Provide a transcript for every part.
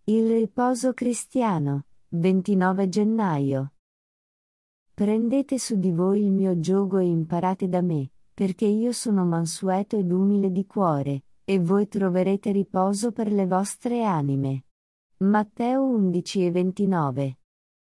Il riposo cristiano, 29 gennaio. Prendete su di voi il mio giogo e imparate da me, perché io sono mansueto ed umile di cuore, e voi troverete riposo per le vostre anime. Matteo 11:29.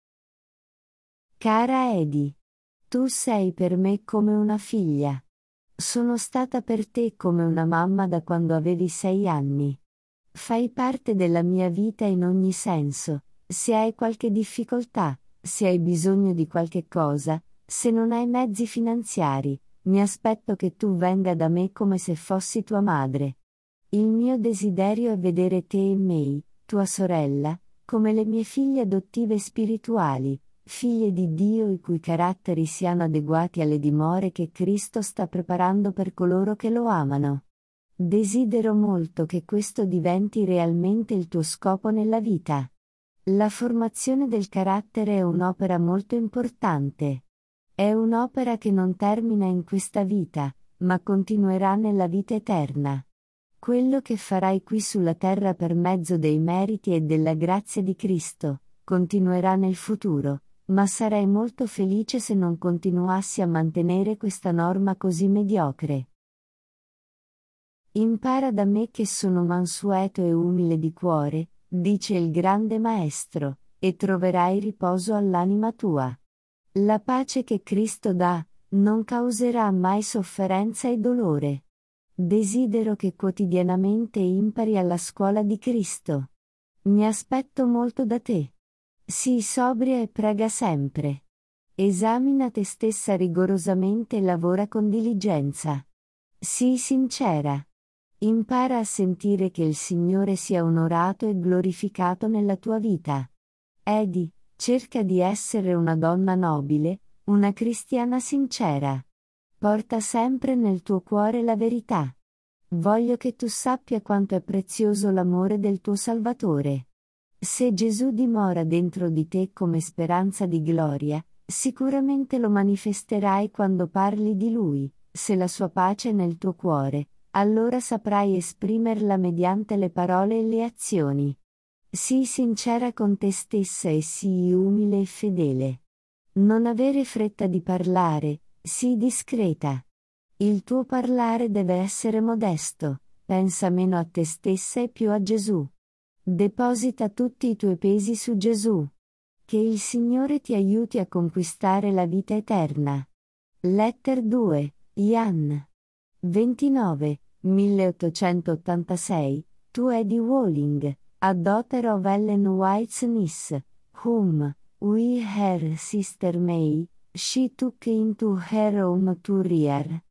Cara Edi, tu sei per me come una figlia. Sono stata per te come una mamma da quando avevi 6 anni. Fai parte della mia vita in ogni senso, se hai qualche difficoltà, se hai bisogno di qualche cosa, se non hai mezzi finanziari, mi aspetto che tu venga da me come se fossi tua madre. Il mio desiderio è vedere te e May, tua sorella, come le mie figlie adottive spirituali, figlie di Dio i cui caratteri siano adeguati alle dimore che Cristo sta preparando per coloro che lo amano. Desidero molto che questo diventi realmente il tuo scopo nella vita. La formazione del carattere è un'opera molto importante. È un'opera che non termina in questa vita, ma continuerà nella vita eterna. Quello che farai qui sulla terra per mezzo dei meriti e della grazia di Cristo, continuerà nel futuro, ma sarei molto felice se non continuassi a mantenere questa norma così mediocre. Impara da me che sono mansueto e umile di cuore, dice il grande Maestro, e troverai riposo all'anima tua. La pace che Cristo dà, non causerà mai sofferenza e dolore. Desidero che quotidianamente impari alla scuola di Cristo. Mi aspetto molto da te. Sii sobria e prega sempre. Esamina te stessa rigorosamente e lavora con diligenza. Sii sincera. Impara a sentire che il Signore sia onorato e glorificato nella tua vita. Edi, cerca di essere una donna nobile, una cristiana sincera. Porta sempre nel tuo cuore la verità. Voglio che tu sappia quanto è prezioso l'amore del tuo Salvatore. Se Gesù dimora dentro di te come speranza di gloria, sicuramente lo manifesterai quando parli di Lui. Se la sua pace è nel tuo cuore, allora saprai esprimerla mediante le parole e le azioni. Sii sincera con te stessa e sii umile e fedele. Non avere fretta di parlare, sii discreta. Il tuo parlare deve essere modesto, pensa meno a te stessa e più a Gesù. Deposita tutti i tuoi pesi su Gesù. Che il Signore ti aiuti a conquistare la vita eterna. Letter 2, Jan. 29, 1886, to Eddie Walling, a daughter of Ellen White's niece, whom, we her sister May, she took into her home to rear.